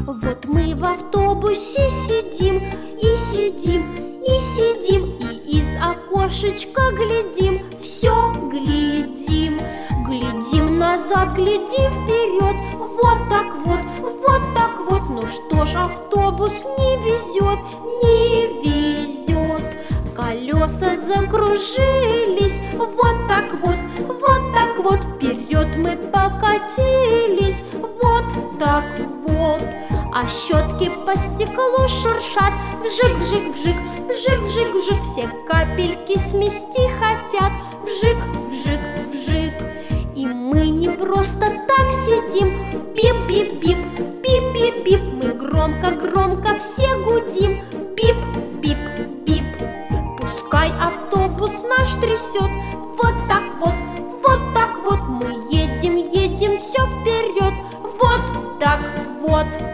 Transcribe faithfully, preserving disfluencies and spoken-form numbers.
Вот мы в автобусе сидим, и сидим, и сидим, и из окошечка глядим, все глядим. Глядим назад, глядим вперед, вот так вот, вот так вот. Ну что ж, автобус не везет, не везет. Колеса закружились, вот так вот, вот так вот. Вперед мы покатились, вот так вот. А щетки по стеклу шуршат, вжик, вжик, вжик, вжик, вжик, вжик. Все капельки смести хотят, вжик, вжик, вжик. И мы не просто так сидим, бип-бип-бип, бип-бип-бип. Мы громко-громко все гудим, бип-бип-бип. Пускай автобус наш трясет, вот так вот, вот так вот. Мы едем, едем все вперед, вот так вот.